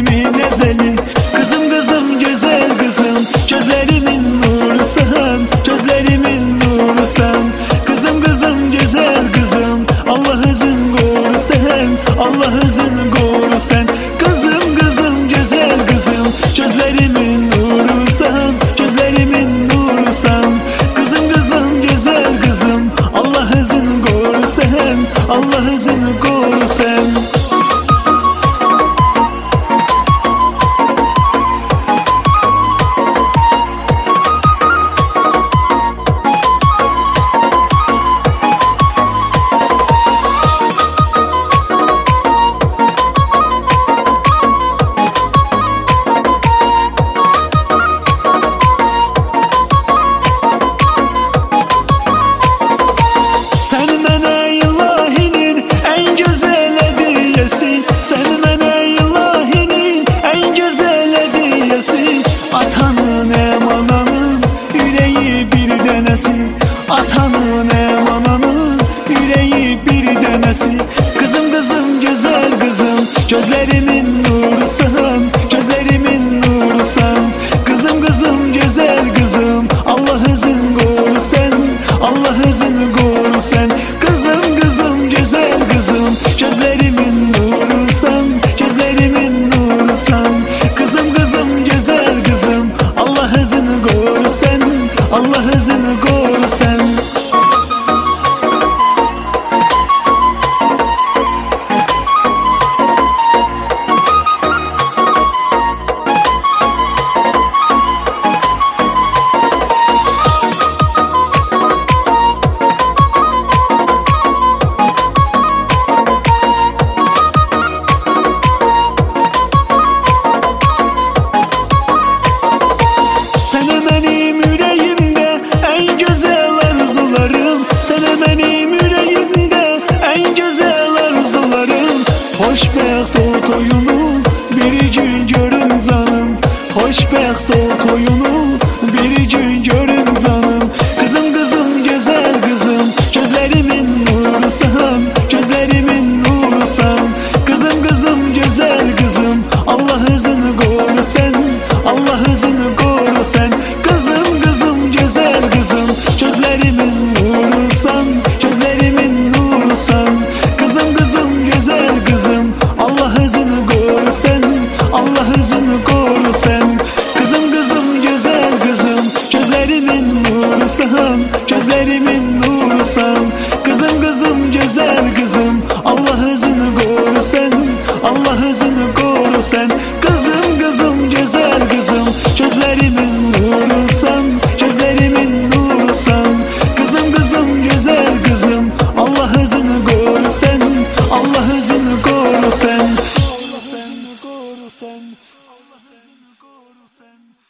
kalbimin ezeli. Kızım kızım güzel kızım, gözlerimin nuru sen, gözlerimin nuru sen. Kızım kızım güzel kızım, Allah özün koru sen, Allah özün koru sen. Kızım kızım güzel kızım, gözlerimin nuru sen, gözlerimin nuru sen. Kızım kızım güzel kızım, Allah özün koru sen, Allah özün koru sen. Sen mənə ilahinin en güzel hediyesi. Atanın emananın yüreği bir denesi, atanın emananın yüreği bir denesi. Kızım kızım güzel kızım, gözlerimin nuru sen, gözlerimin nuru sen. Kızım kızım güzel kızım, Allah özün koru sen, Allah özün koru sen. Kızım kızım güzel kızım, gözlerimin nuru sen, gözlerimin nuru sen. Kızım kızım güzel kızım, Allah özünü koru sen, Allah özünü koru sen. Xoşbəxt ol toyunu bir gün görüm canım, xoşbəxt ol toyunu bir gün görüm canım. Kızım kızım güzel kızım, gözlerimin nuru sen, gözlerimin nuru sen. Kızım kızım güzel kızım, Allah özünü koru sen, Allah özünü koru sen. Kızım kızım güzel kızım, gözlerimin nuru sen, gözlerimin nuru sen. Kızım kızım güzel kızım, Allah özünü koru sen, Allah özünü koru sen. Kızım kızım güzel kızım, gözlerimin nuru sen, gözlerimin nuru sen. Kızım kızım güzel kızım, Allah özünü koru sen, Allah özünü koru sen. Kızım kızım güzel kızım, gözlerimin nuru sen, gözlerimin nuru sen. Kızım kızım güzel kızım, Allah özünü koru sen, Allah özünü koru sen. Allah özünü koru sen.